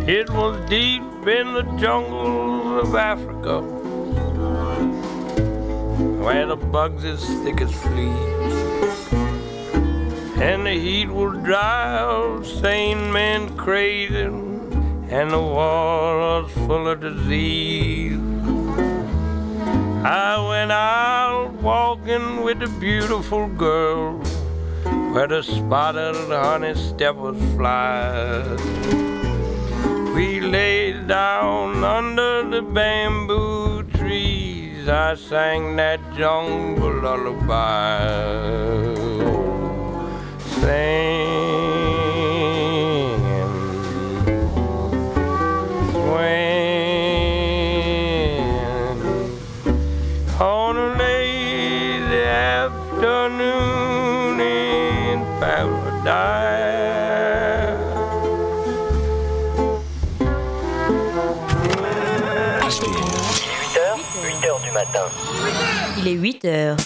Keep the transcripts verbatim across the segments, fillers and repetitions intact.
It was deep in the jungles of Africa, where the bugs as thick as fleas, and the heat will drive sane men crazy, and the water's full of disease. I went out walking with a beautiful girl where the spotted honey steppers fly. We laid down under the bamboo trees. I sang that jungle lullaby. Singing, swinging on a lazy afternoon in paradise. Il est huit heures.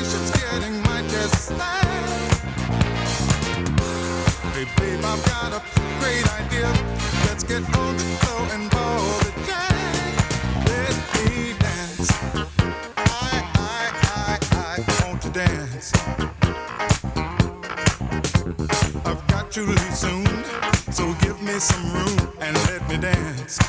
situation's getting mighty sad. Hey babe, I've got a great idea. Let's get on the floor and ball the jack. Let me dance. I, I, I, I want to dance. I've got to leave soon, so give me some room and let me dance.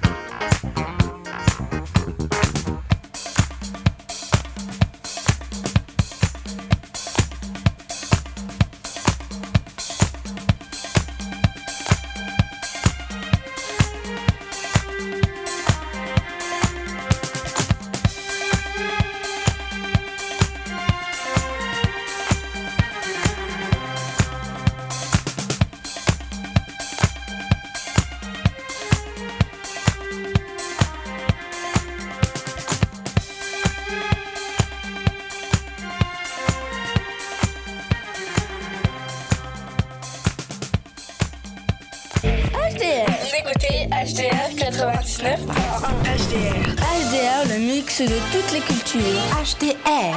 H D R quatre-vingt-dix-neuf point un. H D R. H D R, le mix de toutes les cultures. H D R.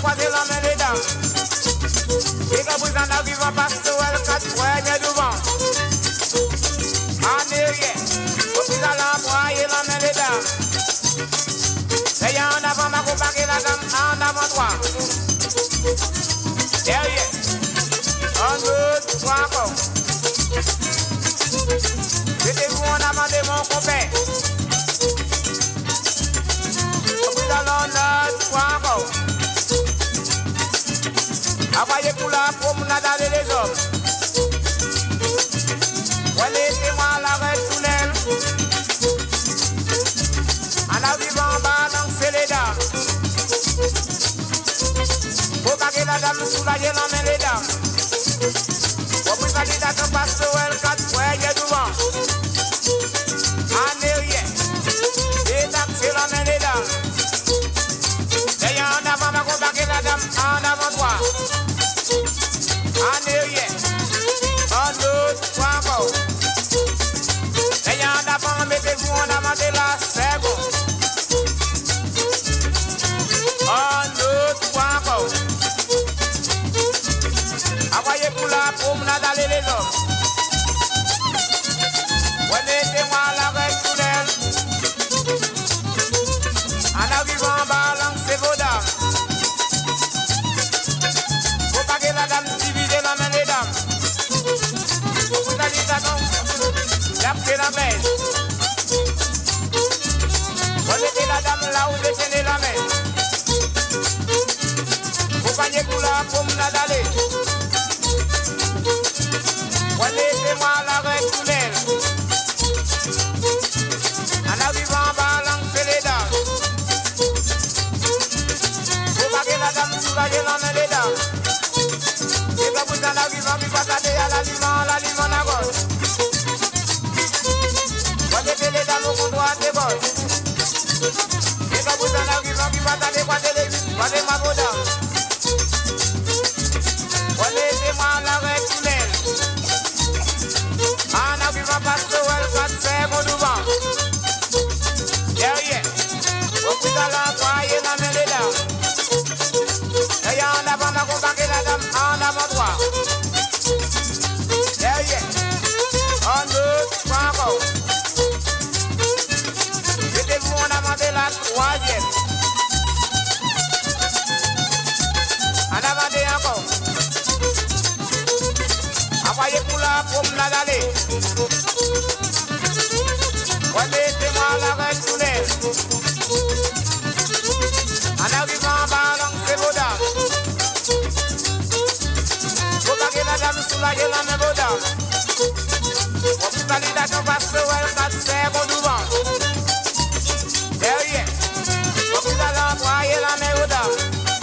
Passe tout le quatre, ouais, il y a du vent. Mettez-vous en avant de mon copain. Puis allons notre point encore. Envoyez pour la promenade avec les hommes. Laissez-moi l'arrêt tunnel. En arrivant en bas, lancer les dames. Faut baguer la dame, soulager l'emmène les dames. Faut plus aller dans ton pasteur, quatre fois, il y a devant. En arrière, les dames, c'est l'emmène les dames. D'ailleurs, en avant, va qu'on baguer la dame, en avant toi. En arrière, en autre, toi encore. Ayant d'avant, mettez-vous en avant de la seconde. En autre point encore. Envoyez pour la promenade aller les hommes. Mettez-moi l'arrêt tunnel. En arrivant en bas, lancez vos dames. Faut pas que la dame divise la main des dames. Vous allez d'attendre. D'après la main. Remettez la dame là où détenez la main. Vous gagnez pour la promenade aller. Laissez-moi l'arrêt tunnel. En arrivant en bas, lancez les dames. Vous gagnez la dame, soulagez la main des dames. C'est pas vous en arrivant, puis passez à l'aliment, l'aliment à gauche. Mettez les dames au comptoir des bosses. Et quand vous en arrivant, qui va t'aller quoi les quoi des ma vos dames. Laissez-moi l'arrêt tunnel. En arrivant par ce well, quatre secondes devant. Derrière, au plus à l'envoyer la main des dames. D'ailleurs, en avant, m'accompagner la dame, en avant droit. Derrière, en deux, trois encore. Mettez-vous en avant de la troisième. En avant de encore. Envoyez pour la promenade aller. Mettez-moi l'arrêt tunnel. En arrivant en bas, lancez vos dames. Faut pas que la dame soulager la main vos dames. Hospitalisation passe well, quatre secondes devant. Derrière, faut plus aller envoyer la main aux dames.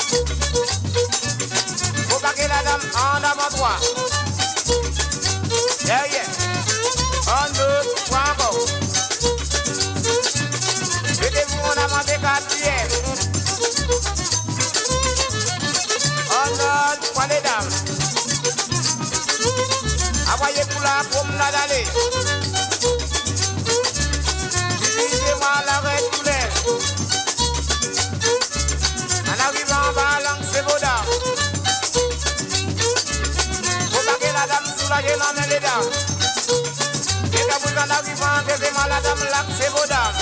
Faut pas que la dame en avant droit. Derrière, en deux, trois encore. Mettez-vous en avant des quatrièmes. En deux, trois les dames. Envoyez pour la promenade aller. Divisez-moi l'arrêt tunnel. En arrivant en bas, lancez vos dames. Faut pas que la dame soulager la main les dames. Et quand vous en arrivant, mettez-moi la dame là, c'est vos dames.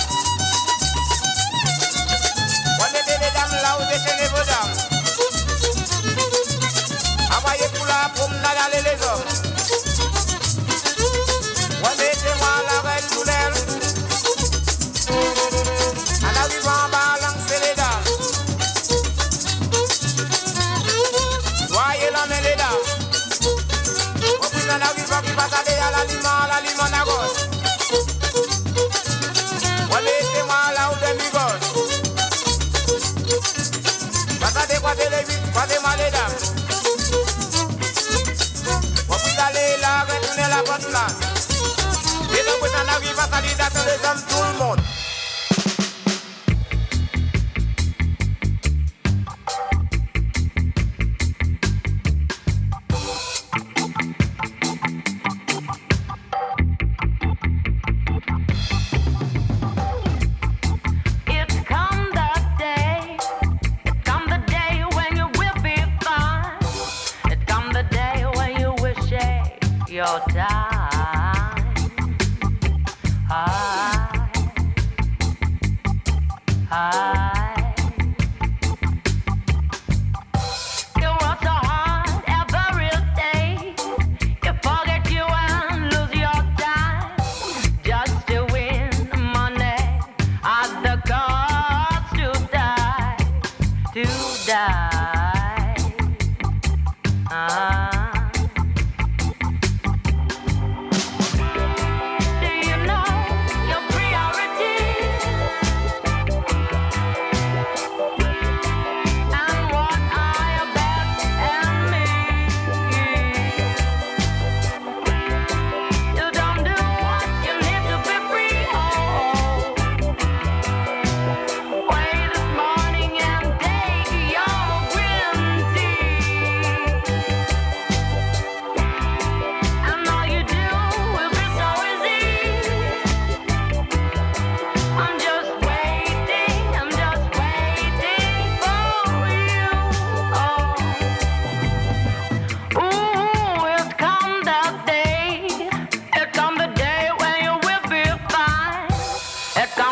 Mettez les dames là où détenez vos dames. Envoyez pour la promenade aller les hommes. Mettez-moi l'arrêt tunnel. En arrivant en bas, lancez les dames. Voyez la main les dames. Au plus en arrivant, qui passe aller à l'aliment, l'aliment à gauche. Mettez-moi là où demi-gauche. Passez quoi de les vite, passez-moi les dames. Au plus d'aller là, retournez la bonne place. Et donc vous en arrivez à salir dans les hommes, tout le monde. Your time.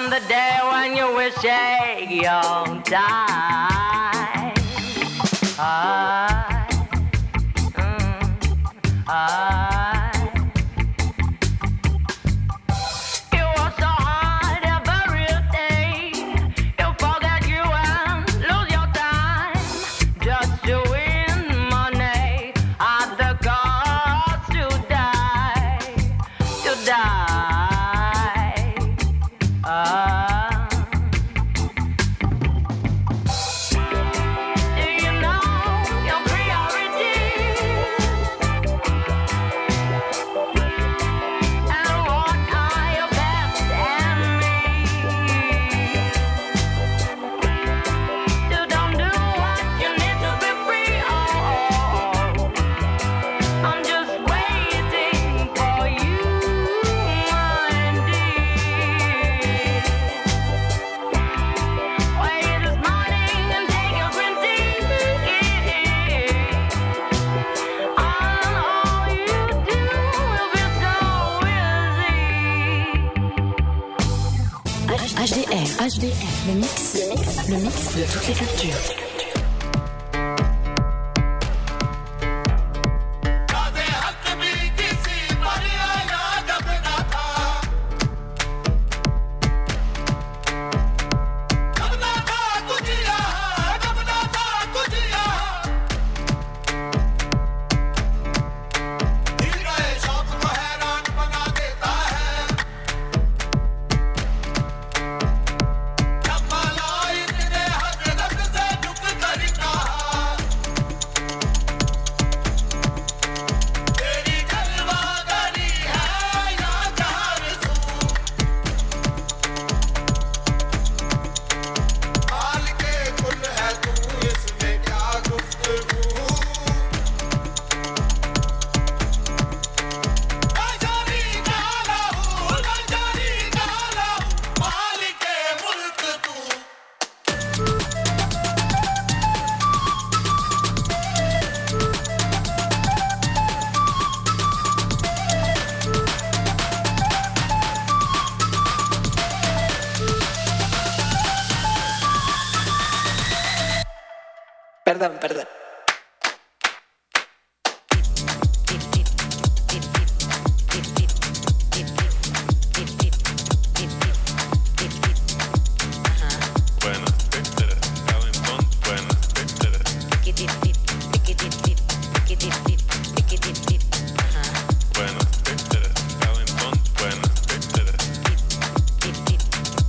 on the day when you wish you'll die. I, mm, I. You work so hard every day, you forget you and lose your time just to win money at the cost to die, to die. Ah. Do you know your priorities and what are your best enemies? You don't do what you need to be free. Oh, I'm just waiting for you, my dear. Wait this morning and take your green tea. And all you do will be so easy. H D R, H D R, le mix, le mix, le mix de toutes les cultures. Perdón, perdón.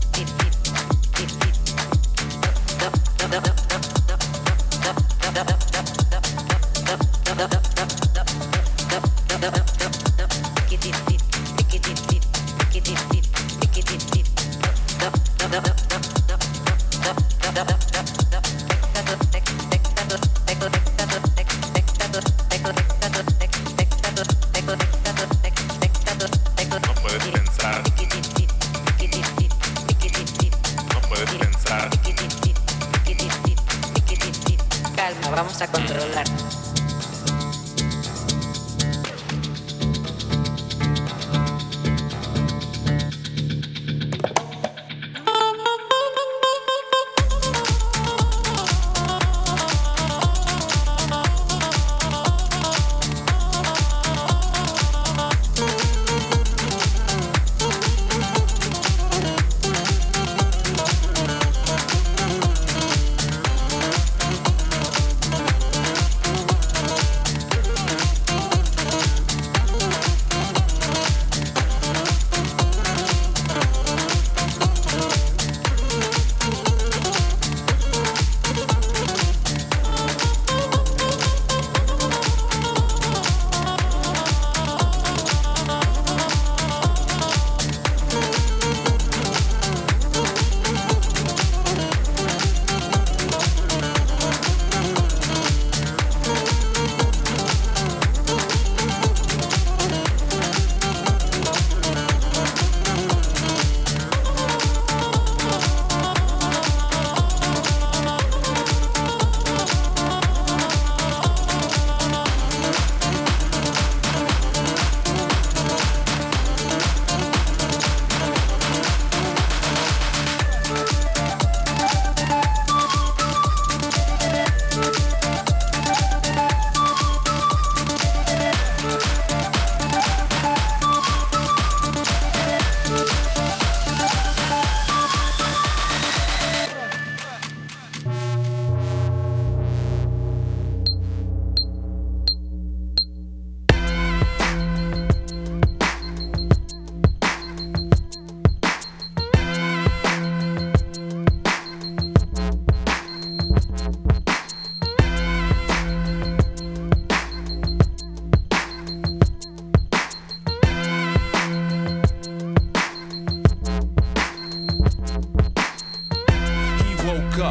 Up, up, up, up, up, up, up, up.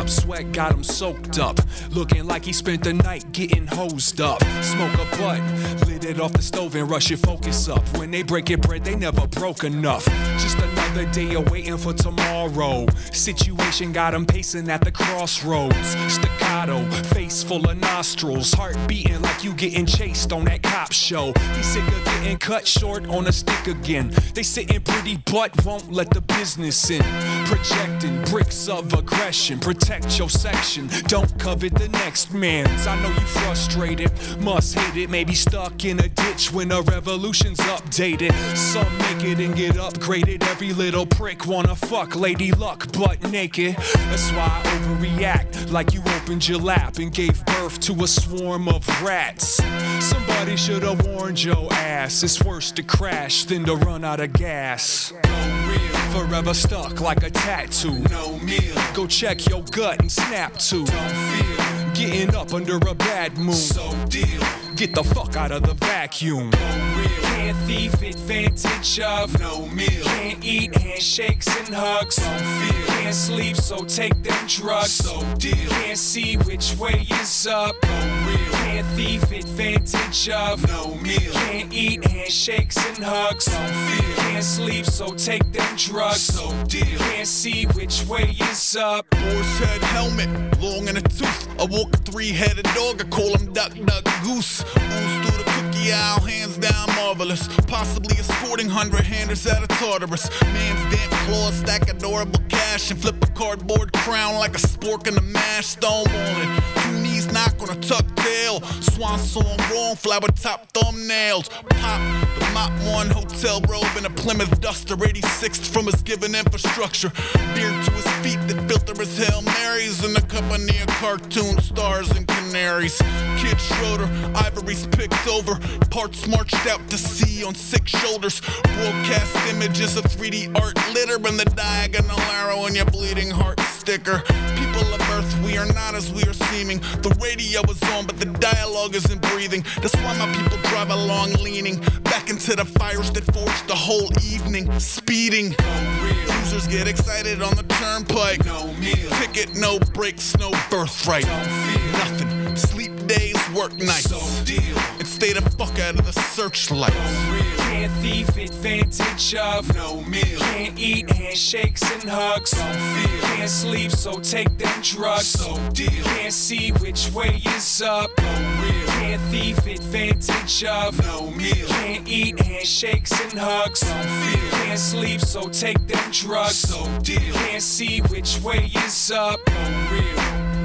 drop sweat got him soaked up. Looking like he spent the night getting hosed up. Smoke a butt, lit it off the stove and rush your focus up. When they break your bread, they never broke enough. Just another day of waiting for tomorrow. Situation got him pacing at the crossroads. Staccato, face full of nostrils. Heart beating like you getting chased on that cop show. He sick of getting cut short on a stick again. They sitting pretty but won't let the business in. Projecting bricks of aggression. Protect your section, don't covet the next man's. I know you frustrated, must hate it. Maybe stuck in a ditch when a revolution's updated. Some make it and get upgraded. Every little prick wanna fuck Lady Luck butt naked. That's why I overreact like you opened your lap and gave birth to a swarm of rats. Somebody should've warned your ass. It's worse to crash than to run out of gas. No real, forever stuck like a tattoo. No meal, go check your gut and snap to. Don't feel, getting up under a bad mood. So deal, get the fuck out of the vacuum. No real, can't thief advantage of. No meal, can't eat handshakes and hugs. Don't feel, can't sleep so take them drugs. So deal, can't see which way is up. No real, can't thief advantage of. No meal, can't eat handshakes and hugs. Don't feel, can't sleep so take them drugs. So deal, can't see which way is up. Boar's head helmet, long in a tooth. I walk a three-headed dog, I call him Duck Duck Goose. Ooze through the cookie aisle, hands down marvelous. Possibly escorting hundred-handers out of Tartarus. Man's damp claws stack adorable cash and flip a cardboard crown like a spork in a mash. Stonewalling, two knees knock on a tucked tail. Swan song wrong, flower top thumbnails. Pop the Mop One hotel robe and a Plymouth Duster, eighty-sixth from his given infrastructure. Beard to his feet that filter his Hail Marys in the company of cartoon stars and canaries. Kid Schroeder, ivory's picked over. Parts marched out to sea on six shoulders. Broadcast images of three D art litter and the diagonal arrow in your bleeding heart sticker. People of Earth, we are not as we are seeming. The radio is on, but the dialogue isn't breathing. That's why my people drive along leaning back into the fires that forged the whole evening. Speeding. No real. Users get excited on the turnpike. No meal. Ticket, no breaks, no birthright. Don't feel nothing. Sleep days, work nights. So deal. And stay the fuck out of the searchlight. No real. Can't thief advantage of. No meal. Can't eat handshakes and hugs. Don't feel. Can't sleep, so take them drugs. So deal. Can't see which way is up. No real. Can't thief advantage of. No meal. Can't eat handshakes and hugs. Don't feel. Can't sleep, so take them drugs. So deal. Can't see which way is up. No real.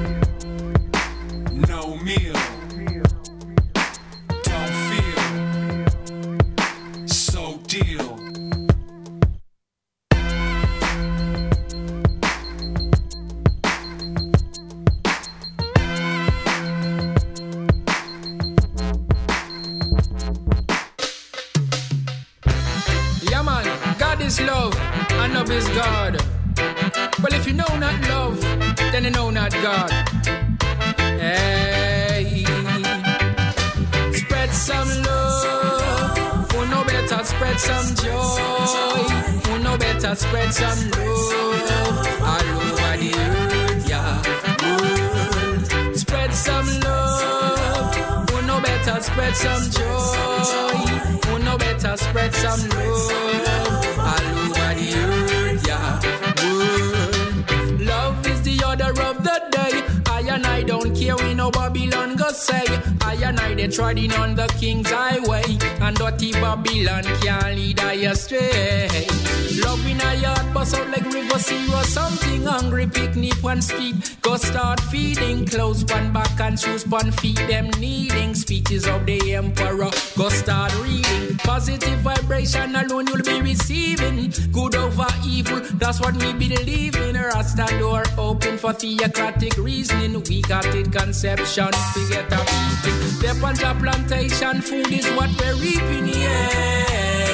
No meal. Don't feel. So deal. Yeah man, God is love and love is God. Well, if you know not love, then you know not God. Hey, spread some love. Who know better, spread some joy. Who know better, spread some love. All over the earth, yeah. World. Spread some love. Who know better, spread some joy. Who know better, spread some love. All over the earth, yeah. World. Love is the order of the day. I and I don't care we no Babylon go say. I and I they treading on the king's highway, and dirty Babylon can't lead I astray. Love in a yard bust out like river zero. Something hungry picnic one street. Go start feeding clothes one back and shoes one feet. Them needing speeches of the emperor. Go start reading. Positive vibration alone you'll be receiving. Good over evil, that's what we believe in. Rasta door open for theocratic reasoning. We got it conception to get a beating. The panta plantation food is what we're reaping. Yeah,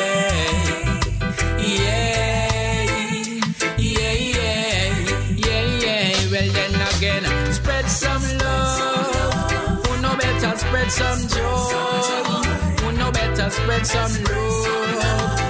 yeah, yeah, yeah, yeah, yeah. Well then again, spread some love. Who know better, spread some joy. Who know better, spread some love.